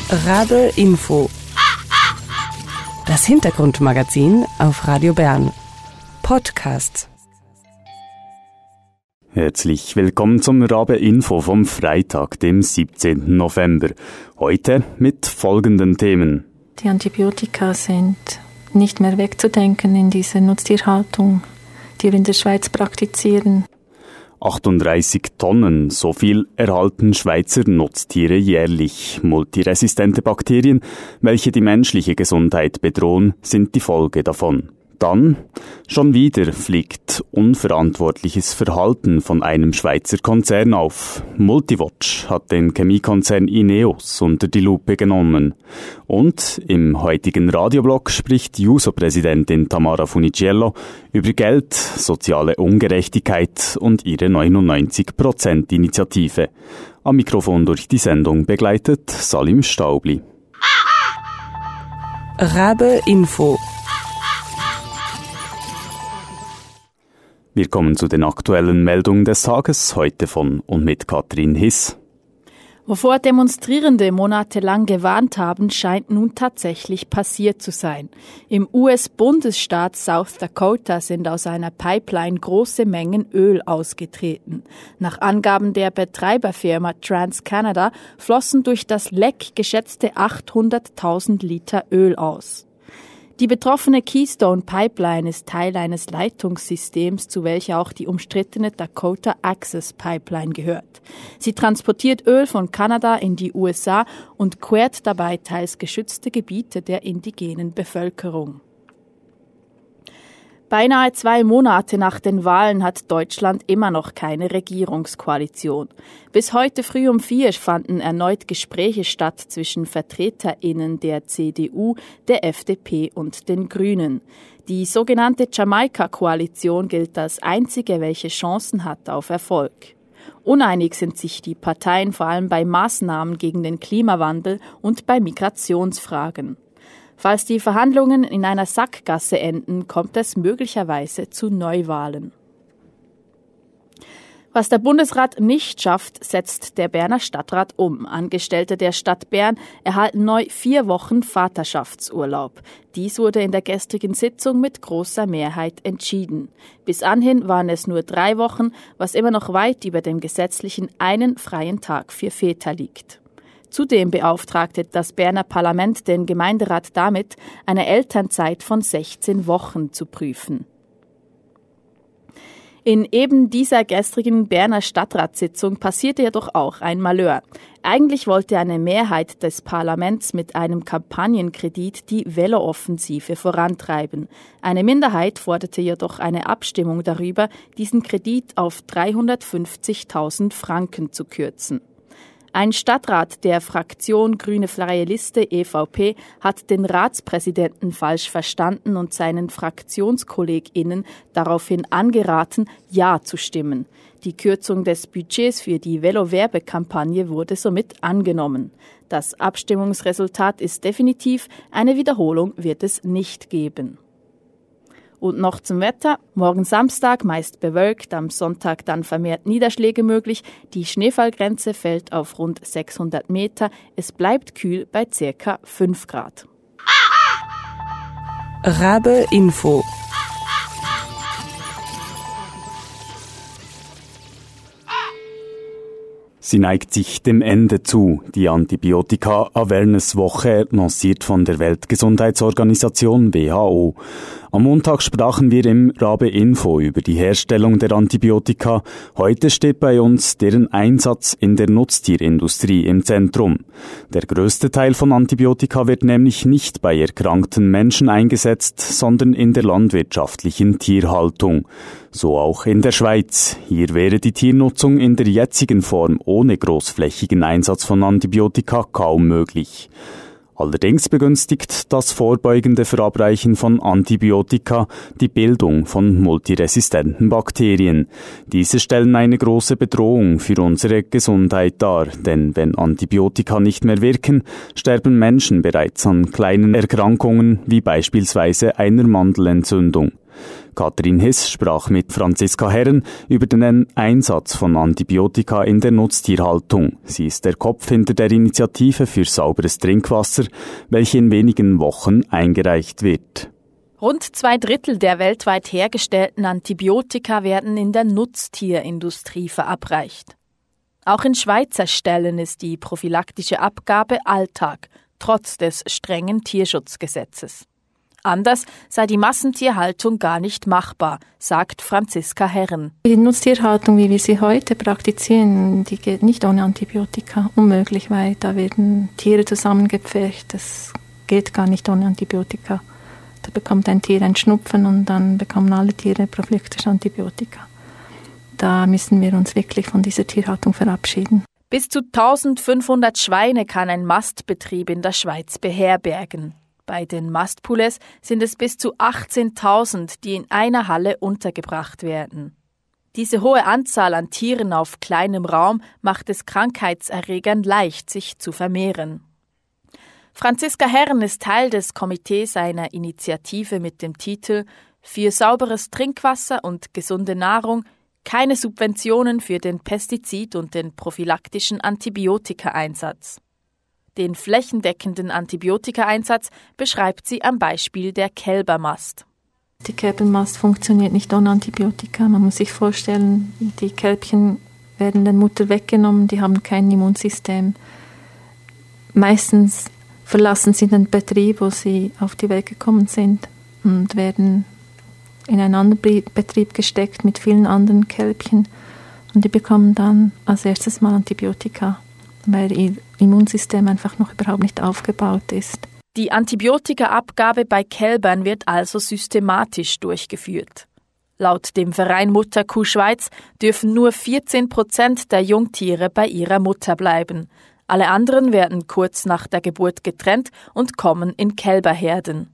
Rabe Info. Das Hintergrundmagazin auf Radio Bern. Podcast. Herzlich willkommen zum Rabe Info vom Freitag, dem 17. November. Heute mit folgenden Themen. Die Antibiotika sind nicht mehr wegzudenken in dieser Nutztierhaltung, die wir in der Schweiz praktizieren. 38 Tonnen, so viel erhalten Schweizer Nutztiere jährlich. Multiresistente Bakterien, welche die menschliche Gesundheit bedrohen, sind die Folge davon. Dann, schon wieder fliegt unverantwortliches Verhalten von einem Schweizer Konzern auf. Multiwatch hat den Chemiekonzern Ineos unter die Lupe genommen. Und im heutigen Radioblog spricht JUSO-Präsidentin Tamara Funicello über Geld, soziale Ungerechtigkeit und ihre 99%-Initiative. Am Mikrofon durch die Sendung begleitet Salim Staubli. Rabe Info. Wir kommen zu den aktuellen Meldungen des Tages, heute von und mit Katrin Hiss. Wovor Demonstrierende monatelang gewarnt haben, scheint nun tatsächlich passiert zu sein. Im US-Bundesstaat South Dakota sind aus einer Pipeline große Mengen Öl ausgetreten. Nach Angaben der Betreiberfirma TransCanada flossen durch das Leck geschätzte 800.000 Liter Öl aus. Die betroffene Keystone Pipeline ist Teil eines Leitungssystems, zu welcher auch die umstrittene Dakota Access Pipeline gehört. Sie transportiert Öl von Kanada in die USA und quert dabei teils geschützte Gebiete der indigenen Bevölkerung. Beinahe 2 Monate nach den Wahlen hat Deutschland immer noch keine Regierungskoalition. Bis heute früh um 4 fanden erneut Gespräche statt zwischen VertreterInnen der CDU, der FDP und den Grünen. Die sogenannte Jamaika-Koalition gilt als einzige, welche Chancen hat auf Erfolg. Uneinig sind sich die Parteien vor allem bei Maßnahmen gegen den Klimawandel und bei Migrationsfragen. Falls die Verhandlungen in einer Sackgasse enden, kommt es möglicherweise zu Neuwahlen. Was der Bundesrat nicht schafft, setzt der Berner Stadtrat um. Angestellte der Stadt Bern erhalten neu 4 Wochen Vaterschaftsurlaub. Dies wurde in der gestrigen Sitzung mit großer Mehrheit entschieden. Bis anhin waren es nur 3 Wochen, was immer noch weit über dem gesetzlichen einen freien Tag für Väter liegt. Zudem beauftragte das Berner Parlament den Gemeinderat damit, eine Elternzeit von 16 Wochen zu prüfen. In eben dieser gestrigen Berner Stadtratssitzung passierte jedoch auch ein Malheur. Eigentlich wollte eine Mehrheit des Parlaments mit einem Kampagnenkredit die Velooffensive vorantreiben. Eine Minderheit forderte jedoch eine Abstimmung darüber, diesen Kredit auf 350.000 Franken zu kürzen. Ein Stadtrat der Fraktion Grüne Freie Liste EVP hat den Ratspräsidenten falsch verstanden und seinen FraktionskollegInnen daraufhin angeraten, Ja zu stimmen. Die Kürzung des Budgets für die Velo-Werbekampagne wurde somit angenommen. Das Abstimmungsresultat ist definitiv, eine Wiederholung wird es nicht geben. Und noch zum Wetter. Morgen Samstag meist bewölkt, am Sonntag dann vermehrt Niederschläge möglich. Die Schneefallgrenze fällt auf rund 600 Meter. Es bleibt kühl bei ca. 5 Grad. Rabe Info. Sie neigt sich dem Ende zu. Die Antibiotika-Awareness-Woche, lanciert von der Weltgesundheitsorganisation WHO. Am Montag sprachen wir im Rabe Info über die Herstellung der Antibiotika. Heute steht bei uns deren Einsatz in der Nutztierindustrie im Zentrum. Der größte Teil von Antibiotika wird nämlich nicht bei erkrankten Menschen eingesetzt, sondern in der landwirtschaftlichen Tierhaltung. So auch in der Schweiz. Hier wäre die Tiernutzung in der jetzigen Form ohne großflächigen Einsatz von Antibiotika kaum möglich. Allerdings begünstigt das vorbeugende Verabreichen von Antibiotika die Bildung von multiresistenten Bakterien. Diese stellen eine große Bedrohung für unsere Gesundheit dar, denn wenn Antibiotika nicht mehr wirken, sterben Menschen bereits an kleinen Erkrankungen wie beispielsweise einer Mandelentzündung. Katrin Hiss sprach mit Franziska Herren über den Einsatz von Antibiotika in der Nutztierhaltung. Sie ist der Kopf hinter der Initiative für sauberes Trinkwasser, welche in wenigen Wochen eingereicht wird. Rund 2/3 der weltweit hergestellten Antibiotika werden in der Nutztierindustrie verabreicht. Auch in Schweizer Ställen ist die prophylaktische Abgabe Alltag, trotz des strengen Tierschutzgesetzes. Anders sei die Massentierhaltung gar nicht machbar, sagt Franziska Herren. Die Nutztierhaltung, wie wir sie heute praktizieren, die geht nicht ohne Antibiotika. Unmöglich, weil da werden Tiere zusammengepfercht. Das geht gar nicht ohne Antibiotika. Da bekommt ein Tier einen Schnupfen und dann bekommen alle Tiere prophylaktische Antibiotika. Da müssen wir uns wirklich von dieser Tierhaltung verabschieden. Bis zu 1500 Schweine kann ein Mastbetrieb in der Schweiz beherbergen. Bei den Mastpoulets sind es bis zu 18.000, die in einer Halle untergebracht werden. Diese hohe Anzahl an Tieren auf kleinem Raum macht es Krankheitserregern leicht, sich zu vermehren. Franziska Herren ist Teil des Komitees einer Initiative mit dem Titel »Für sauberes Trinkwasser und gesunde Nahrung – keine Subventionen für den Pestizid- und den prophylaktischen Antibiotikaeinsatz«. Den flächendeckenden Antibiotikaeinsatz beschreibt sie am Beispiel der Kälbermast. Die Kälbermast funktioniert nicht ohne Antibiotika. Man muss sich vorstellen, die Kälbchen werden der Mutter weggenommen, die haben kein Immunsystem. Meistens verlassen sie den Betrieb, wo sie auf die Welt gekommen sind und werden in einen anderen Betrieb gesteckt mit vielen anderen Kälbchen. Und die bekommen dann als erstes mal Antibiotika, weil ihr Immunsystem einfach noch überhaupt nicht aufgebaut ist. Die Antibiotikaabgabe bei Kälbern wird also systematisch durchgeführt. Laut dem Verein Mutterkuh Schweiz dürfen nur 14% der Jungtiere bei ihrer Mutter bleiben. Alle anderen werden kurz nach der Geburt getrennt und kommen in Kälberherden.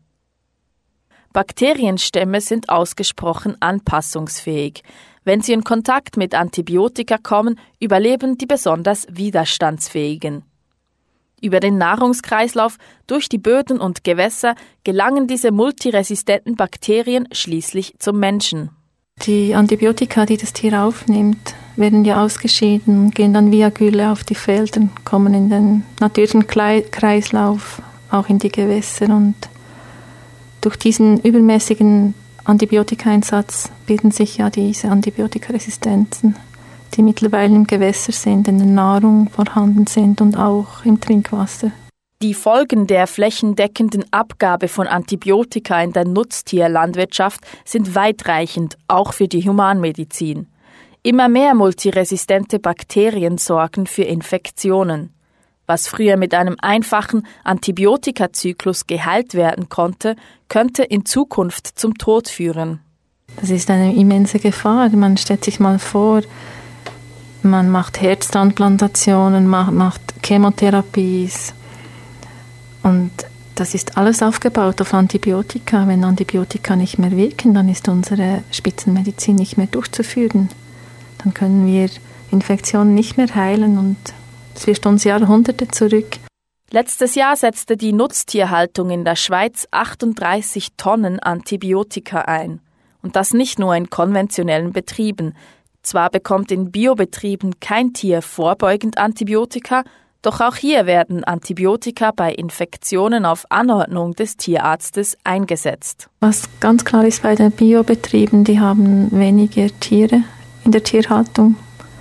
Bakterienstämme sind ausgesprochen anpassungsfähig. Wenn sie in Kontakt mit Antibiotika kommen, überleben die besonders widerstandsfähigen. Über den Nahrungskreislauf, durch die Böden und Gewässer gelangen diese multiresistenten Bakterien schließlich zum Menschen. Die Antibiotika, die das Tier aufnimmt, werden ja ausgeschieden, gehen dann via Gülle auf die Felder, kommen in den natürlichen Kreislauf, auch in die Gewässer. Und durch diesen übermäßigen Antibiotikaeinsatz bilden sich ja diese Antibiotikaresistenzen, die mittlerweile im Gewässer sind, in der Nahrung vorhanden sind und auch im Trinkwasser. Die Folgen der flächendeckenden Abgabe von Antibiotika in der Nutztierlandwirtschaft sind weitreichend, auch für die Humanmedizin. Immer mehr multiresistente Bakterien sorgen für Infektionen. Was früher mit einem einfachen Antibiotikazyklus geheilt werden konnte, könnte in Zukunft zum Tod führen. Das ist eine immense Gefahr. Man stellt sich mal vor, man macht Herztransplantationen, macht Chemotherapies und das ist alles aufgebaut auf Antibiotika. Wenn Antibiotika nicht mehr wirken, dann ist unsere Spitzenmedizin nicht mehr durchzuführen. Dann können wir Infektionen nicht mehr heilen und es wirft uns Jahrhunderte zurück. Letztes Jahr setzte die Nutztierhaltung in der Schweiz 38 Tonnen Antibiotika ein. Und das nicht nur in konventionellen Betrieben. Zwar bekommt in Biobetrieben kein Tier vorbeugend Antibiotika, doch auch hier werden Antibiotika bei Infektionen auf Anordnung des Tierarztes eingesetzt. Was ganz klar ist bei den Biobetrieben, die haben weniger Tiere in der Tierhaltung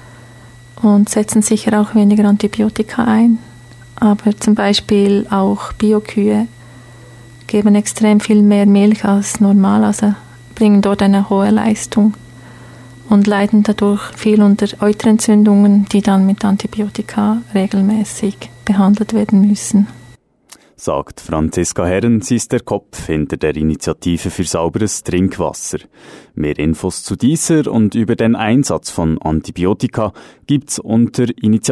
und setzen sicher auch weniger Antibiotika ein. Aber zum Beispiel auch Biokühe geben extrem viel mehr Milch als normal, also bringen dort eine hohe Leistung und leiden dadurch viel unter Euterentzündungen, die dann mit Antibiotika regelmäßig behandelt werden müssen. Sagt Franziska Herren, sie ist der Kopf hinter der Initiative für sauberes Trinkwasser. Mehr Infos zu dieser und über den Einsatz von Antibiotika gibt's unter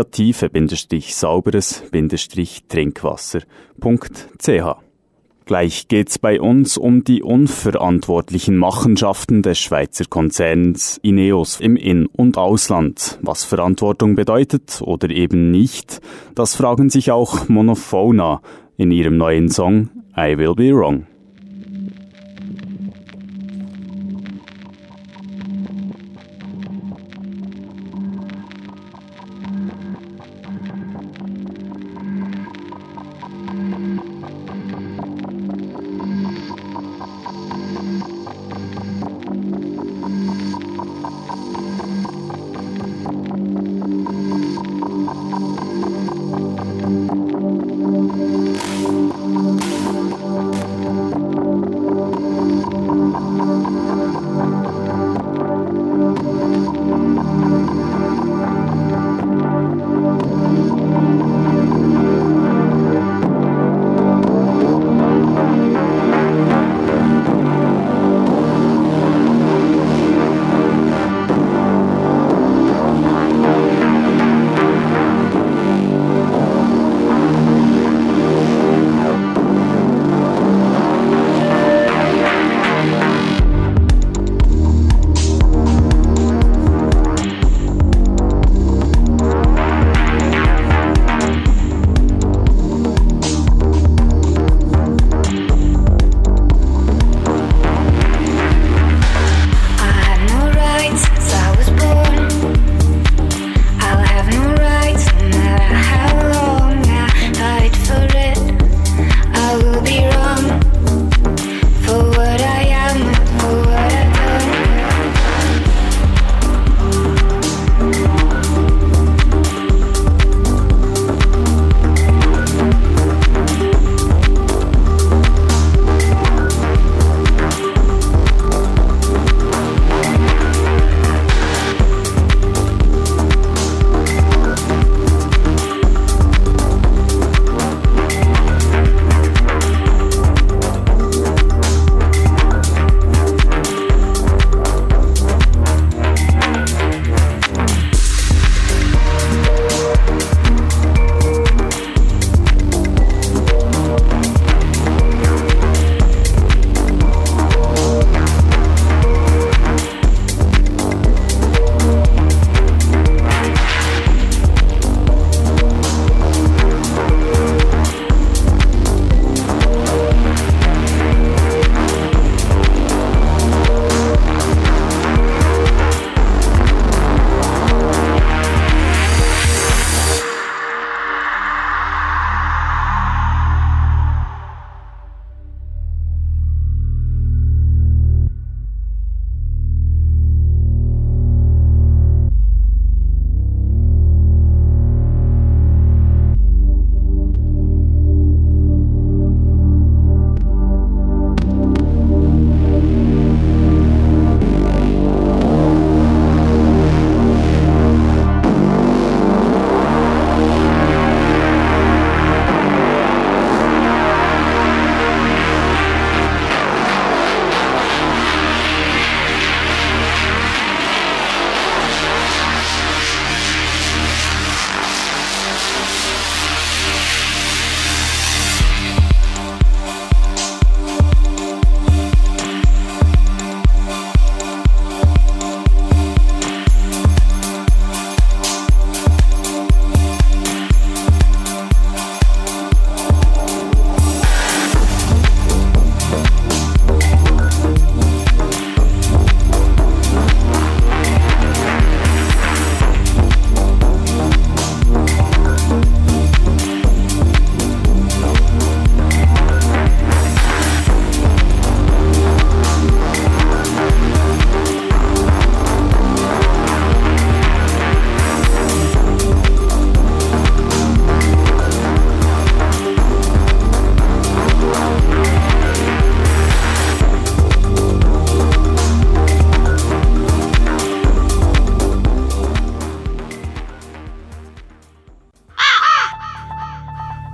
initiative-sauberes-trinkwasser.ch. Gleich geht's bei uns um die unverantwortlichen Machenschaften des Schweizer Konzerns Ineos im In- und Ausland. Was Verantwortung bedeutet oder eben nicht, das fragen sich auch Monophona in ihrem neuen Song I Will Be Wrong.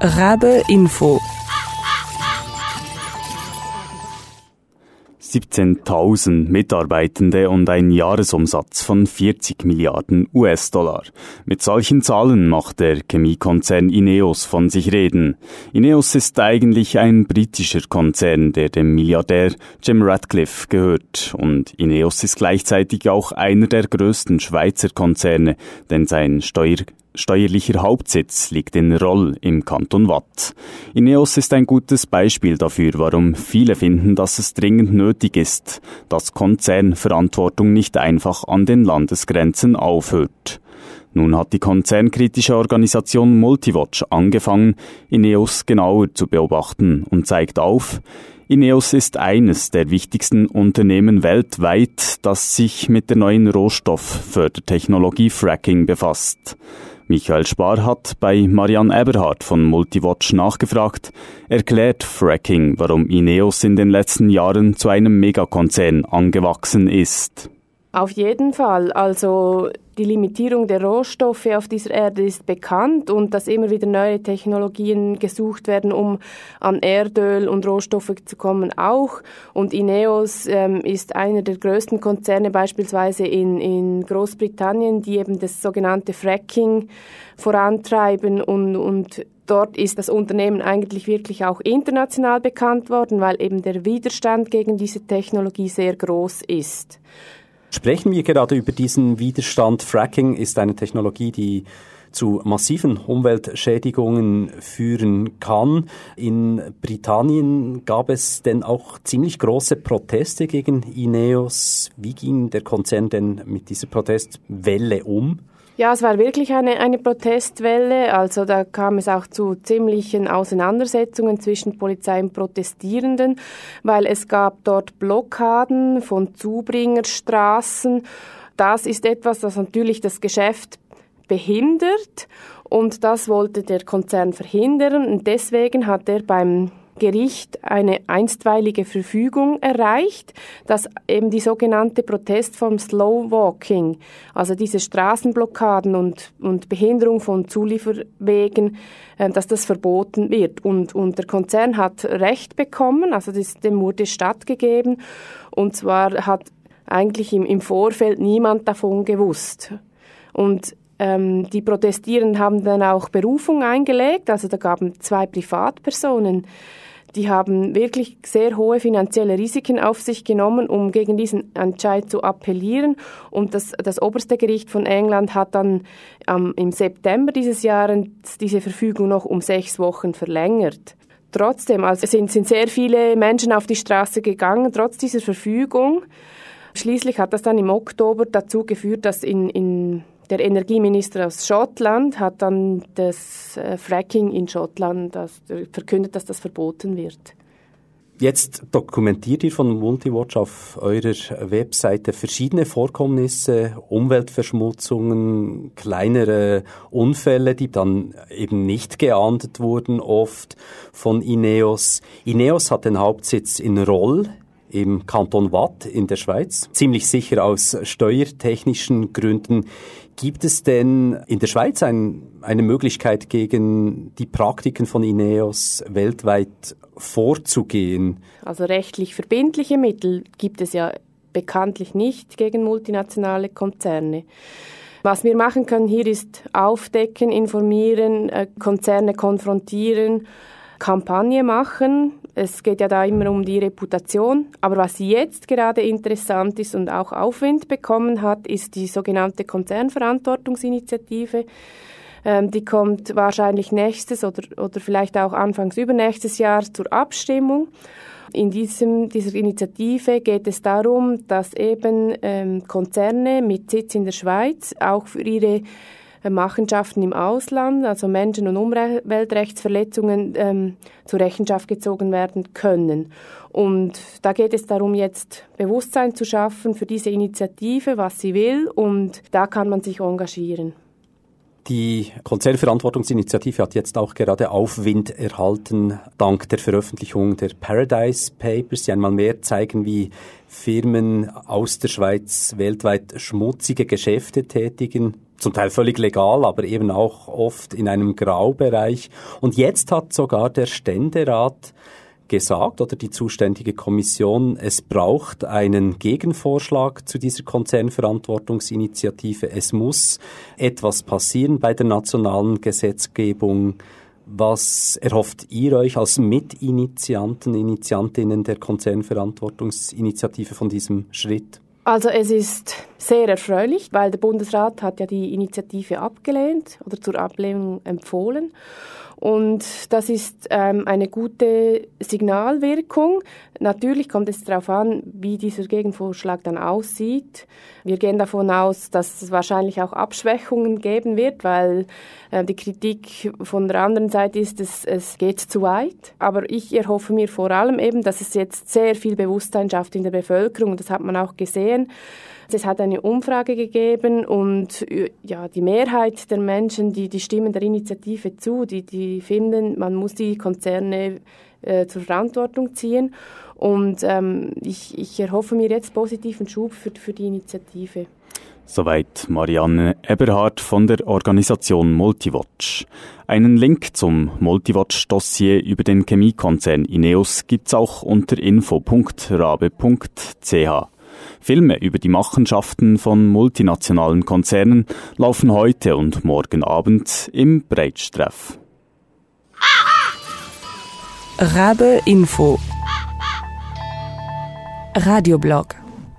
Rabe Info. 17.000 Mitarbeitende und ein Jahresumsatz von 40 Milliarden US-Dollar. Mit solchen Zahlen macht der Chemiekonzern Ineos von sich reden. Ineos ist eigentlich ein britischer Konzern, der dem Milliardär Jim Ratcliffe gehört. Und Ineos ist gleichzeitig auch einer der größten Schweizer Konzerne, denn sein steuerlicher Hauptsitz liegt in Roll im Kanton Waadt. Ineos ist ein gutes Beispiel dafür, warum viele finden, dass es dringend nötig ist, dass Konzernverantwortung nicht einfach an den Landesgrenzen aufhört. Nun hat die konzernkritische Organisation Multiwatch angefangen, Ineos genauer zu beobachten und zeigt auf, Ineos ist eines der wichtigsten Unternehmen weltweit, das sich mit der neuen Rohstofffördertechnologie Fracking befasst. Michael Spar hat bei Marianne Eberhardt von Multiwatch nachgefragt, erklärt Fracking, warum Ineos in den letzten Jahren zu einem Megakonzern angewachsen ist. Auf jeden Fall. Also die Limitierung der Rohstoffe auf dieser Erde ist bekannt und dass immer wieder neue Technologien gesucht werden, um an Erdöl und Rohstoffe zu kommen auch. Und Ineos ist einer der größten Konzerne beispielsweise in Großbritannien, die eben das sogenannte Fracking vorantreiben und dort ist das Unternehmen eigentlich wirklich auch international bekannt worden, weil eben der Widerstand gegen diese Technologie sehr groß ist. Sprechen wir gerade über diesen Widerstand. Fracking ist eine Technologie, die zu massiven Umweltschädigungen führen kann. In Britannien gab es denn auch ziemlich große Proteste gegen Ineos. Wie ging der Konzern denn mit dieser Protestwelle um? Ja, es war wirklich eine Protestwelle. Also da kam es auch zu ziemlichen Auseinandersetzungen zwischen Polizei und Protestierenden, weil es gab dort Blockaden von Zubringerstraßen. Das ist etwas, das natürlich das Geschäft behindert und das wollte der Konzern verhindern. Und deswegen hat er beim Gericht eine einstweilige Verfügung erreicht, dass eben die sogenannte Protestform Slow Walking, also diese Straßenblockaden und Behinderung von Zulieferwegen, dass das verboten wird. Und der Konzern hat Recht bekommen, also dem wurde stattgegeben. Und zwar hat eigentlich im Vorfeld niemand davon gewusst. Und die Protestierenden haben dann auch Berufung eingelegt, also da gaben 2 Privatpersonen, die haben wirklich sehr hohe finanzielle Risiken auf sich genommen, um gegen diesen Entscheid zu appellieren. Und das oberste Gericht von England hat dann im September dieses Jahres diese Verfügung noch um 6 Wochen verlängert. Trotzdem, also sind sehr viele Menschen auf die Straße gegangen, trotz dieser Verfügung. Schließlich hat das dann im Oktober dazu geführt, dass der Energieminister aus Schottland hat dann das Fracking in Schottland verkündet, dass das verboten wird. Jetzt dokumentiert ihr von Multiwatch auf eurer Webseite verschiedene Vorkommnisse, Umweltverschmutzungen, kleinere Unfälle, die dann eben nicht geahndet wurden, oft von Ineos. Ineos hat den Hauptsitz in Roll im Kanton Waadt in der Schweiz, ziemlich sicher aus steuertechnischen Gründen. Gibt es denn in der Schweiz eine Möglichkeit, gegen die Praktiken von Ineos weltweit vorzugehen? Also rechtlich verbindliche Mittel gibt es ja bekanntlich nicht gegen multinationale Konzerne. Was wir machen können hier ist aufdecken, informieren, Konzerne konfrontieren, Kampagne machen. Es geht ja da immer um die Reputation. Aber was jetzt gerade interessant ist und auch Aufwind bekommen hat, ist die sogenannte Konzernverantwortungsinitiative. Die kommt wahrscheinlich nächstes oder vielleicht auch anfangs übernächstes Jahr zur Abstimmung. In dieser Initiative geht es darum, dass eben Konzerne mit Sitz in der Schweiz auch für ihre Machenschaften im Ausland, also Menschen- und Umweltrechtsverletzungen zur Rechenschaft gezogen werden können. Und da geht es darum, jetzt Bewusstsein zu schaffen für diese Initiative, was sie will, und da kann man sich engagieren. Die Konzernverantwortungsinitiative hat jetzt auch gerade Aufwind erhalten, dank der Veröffentlichung der Paradise Papers, die einmal mehr zeigen, wie Firmen aus der Schweiz weltweit schmutzige Geschäfte tätigen. zum Teil völlig legal, aber eben auch oft in einem Graubereich. Und jetzt hat sogar der Ständerat gesagt, oder die zuständige Kommission, es braucht einen Gegenvorschlag zu dieser Konzernverantwortungsinitiative. Es muss etwas passieren bei der nationalen Gesetzgebung. Was erhofft ihr euch als Mitinitiantinnen der Konzernverantwortungsinitiative von diesem Schritt? Also es ist sehr erfreulich, weil der Bundesrat hat ja die Initiative abgelehnt oder zur Ablehnung empfohlen. Und das ist eine gute Signalwirkung. Natürlich kommt es darauf an, wie dieser Gegenvorschlag dann aussieht. Wir gehen davon aus, dass es wahrscheinlich auch Abschwächungen geben wird, weil die Kritik von der anderen Seite ist, es geht zu weit. Aber ich erhoffe mir vor allem eben, dass es jetzt sehr viel Bewusstsein schafft in der Bevölkerung. Das hat man auch gesehen. Es hat eine Umfrage gegeben und ja, die Mehrheit der Menschen, die stimmen der Initiative zu, die finden, man muss die Konzerne zur Verantwortung ziehen. Und ich erhoffe mir jetzt positiven Schub für die Initiative. Soweit Marianne Eberhardt von der Organisation Multiwatch. Einen Link zum Multiwatch-Dossier über den Chemiekonzern Ineos gibt's auch unter info.rabe.ch. Filme über die Machenschaften von multinationalen Konzernen laufen heute und morgen Abend im Breitstreff. Rabe Info Radioblog.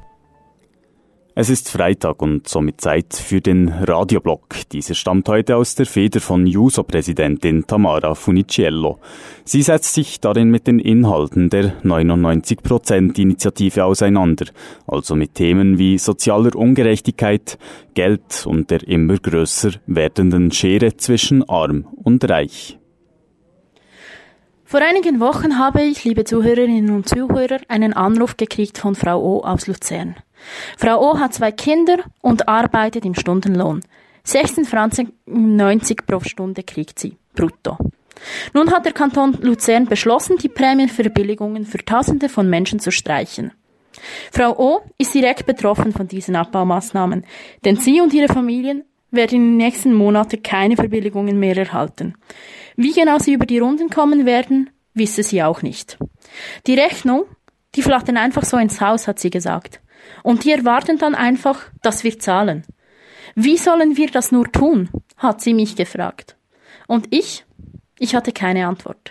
Es ist Freitag und somit Zeit für den Radioblog. Dieser stammt heute aus der Feder von Juso-Präsidentin Tamara Funiciello. Sie setzt sich darin mit den Inhalten der 99%-Initiative auseinander, also mit Themen wie sozialer Ungerechtigkeit, Geld und der immer größer werdenden Schere zwischen Arm und Reich. Vor einigen Wochen habe ich, liebe Zuhörerinnen und Zuhörer, einen Anruf gekriegt von Frau O. aus Luzern. Frau O. hat 2 Kinder und arbeitet im Stundenlohn. 16,90 Franken pro Stunde kriegt sie, brutto. Nun hat der Kanton Luzern beschlossen, die Prämienverbilligungen für Tausende von Menschen zu streichen. Frau O. ist direkt betroffen von diesen Abbaumaßnahmen, denn sie und ihre Familien werden in den nächsten Monaten keine Verbilligungen mehr erhalten. Wie genau sie über die Runden kommen werden, wisse sie auch nicht. Die Rechnung, die flattern einfach so ins Haus, hat sie gesagt. Und die erwarten dann einfach, dass wir zahlen. Wie sollen wir das nur tun, hat sie mich gefragt. Und ich hatte keine Antwort.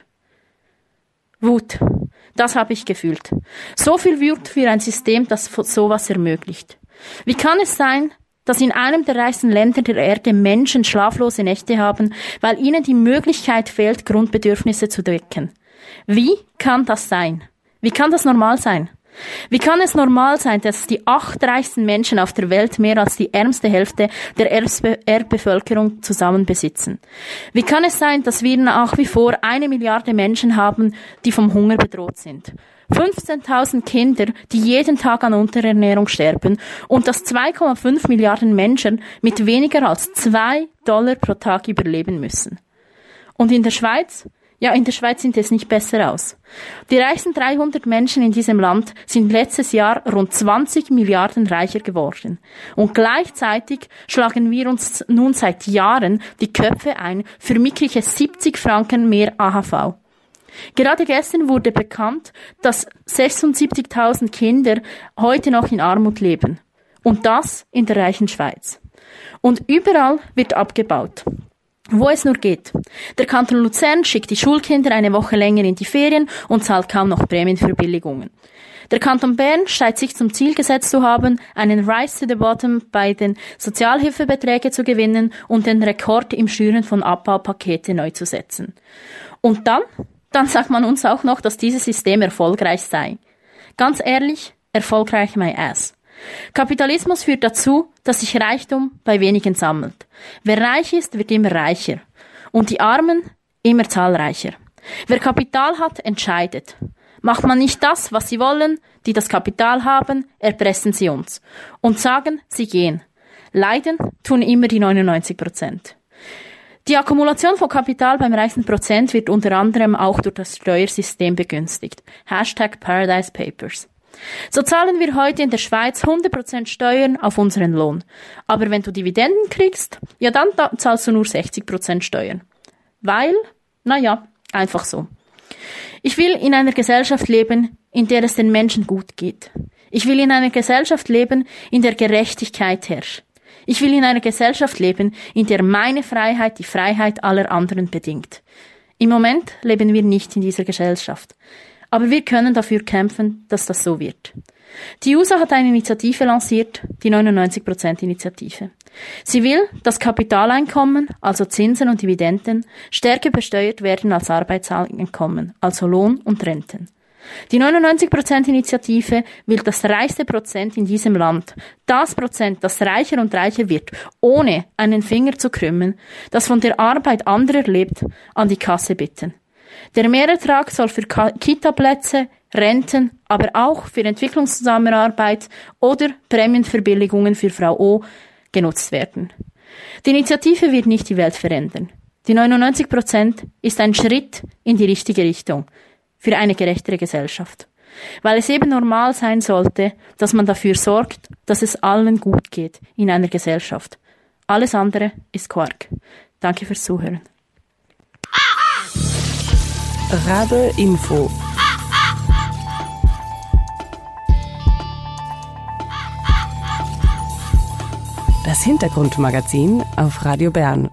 Wut, das habe ich gefühlt. So viel Wut für ein System, das sowas ermöglicht. Wie kann es sein, dass in einem der reichsten Länder der Erde Menschen schlaflose Nächte haben, weil ihnen die Möglichkeit fehlt, Grundbedürfnisse zu decken? Wie kann das sein? Wie kann das normal sein? Wie kann es normal sein, dass die 8 reichsten Menschen auf der Welt mehr als die ärmste Hälfte der Erdbevölkerung zusammen besitzen? Wie kann es sein, dass wir nach wie vor 1 Milliarde Menschen haben, die vom Hunger bedroht sind? 15.000 Kinder, die jeden Tag an Unterernährung sterben und dass 2,5 Milliarden Menschen mit weniger als $2 pro Tag überleben müssen. Und in der Schweiz? Ja, in der Schweiz sieht es nicht besser aus. Die reichsten 300 Menschen in diesem Land sind letztes Jahr rund 20 Milliarden reicher geworden. Und gleichzeitig schlagen wir uns nun seit Jahren die Köpfe ein für mickrige 70 Franken mehr AHV. Gerade gestern wurde bekannt, dass 76.000 Kinder heute noch in Armut leben. Und das in der reichen Schweiz. Und überall wird abgebaut. Wo es nur geht. Der Kanton Luzern schickt die Schulkinder eine Woche länger in die Ferien und zahlt kaum noch Prämienverbilligungen. Der Kanton Bern scheint sich zum Ziel gesetzt zu haben, einen Rise to the Bottom bei den Sozialhilfebeträgen zu gewinnen und den Rekord im Schüren von Abbaupakete neu zu setzen. Und dann sagt man uns auch noch, dass dieses System erfolgreich sei. Ganz ehrlich, erfolgreich my ass. Kapitalismus führt dazu, dass sich Reichtum bei wenigen sammelt. Wer reich ist, wird immer reicher. Und die Armen immer zahlreicher. Wer Kapital hat, entscheidet. Macht man nicht das, was sie wollen, die das Kapital haben, erpressen sie uns. Und sagen, sie gehen. Leiden tun immer die 99%. Die Akkumulation von Kapital beim reichsten Prozent wird unter anderem auch durch das Steuersystem begünstigt. #Paradise Papers. So zahlen wir heute in der Schweiz 100% Steuern auf unseren Lohn. Aber wenn du Dividenden kriegst, ja dann zahlst du nur 60% Steuern. Weil, einfach so. Ich will in einer Gesellschaft leben, in der es den Menschen gut geht. Ich will in einer Gesellschaft leben, in der Gerechtigkeit herrscht. Ich will in einer Gesellschaft leben, in der meine Freiheit die Freiheit aller anderen bedingt. Im Moment leben wir nicht in dieser Gesellschaft. Aber wir können dafür kämpfen, dass das so wird. Die USA hat eine Initiative lanciert, die 99%-Initiative. Sie will, dass Kapitaleinkommen, also Zinsen und Dividenden, stärker besteuert werden als Arbeitseinkommen, also Lohn und Renten. Die 99%-Initiative will das reichste Prozent in diesem Land, das Prozent, das reicher und reicher wird, ohne einen Finger zu krümmen, das von der Arbeit anderer lebt, an die Kasse bitten. Der Mehrertrag soll für Kita-Plätze, Renten, aber auch für Entwicklungszusammenarbeit oder Prämienverbilligungen für Frau O genutzt werden. Die Initiative wird nicht die Welt verändern. Die 99% ist ein Schritt in die richtige Richtung für eine gerechtere Gesellschaft. Weil es eben normal sein sollte, dass man dafür sorgt, dass es allen gut geht in einer Gesellschaft. Alles andere ist Quark. Danke fürs Zuhören. Rabe Info. Das Hintergrundmagazin auf Radio Bern.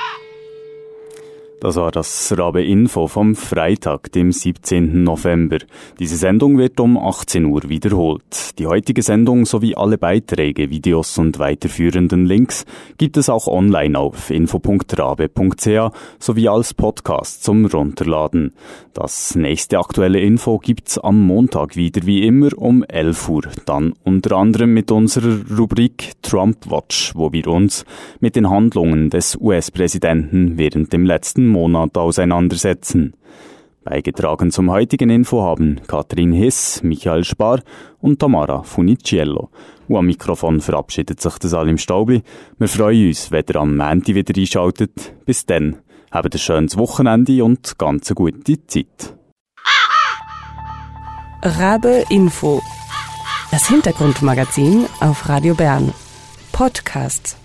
Das war das Rabe Info vom Freitag, dem 17. November. Diese Sendung wird um 18 Uhr wiederholt. Die heutige Sendung sowie alle Beiträge, Videos und weiterführenden Links gibt es auch online auf info.rabe.ch sowie als Podcast zum Runterladen. Das nächste aktuelle Info gibt's am Montag wieder wie immer um 11 Uhr. Dann unter anderem mit unserer Rubrik Trump Watch, wo wir uns mit den Handlungen des US-Präsidenten während dem letzten Monat auseinandersetzen. Beigetragen zum heutigen Info haben Katrin Hiss, Michael Spar und Tamara Funiciello. Und am Mikrofon verabschiedet sich der Salim Staubli. Wir freuen uns, wenn ihr am Montag wieder einschaltet. Bis dann, habt ein schönes Wochenende und ganz eine gute Zeit. Rabe Info. Das Hintergrundmagazin auf Radio Bern. Podcasts.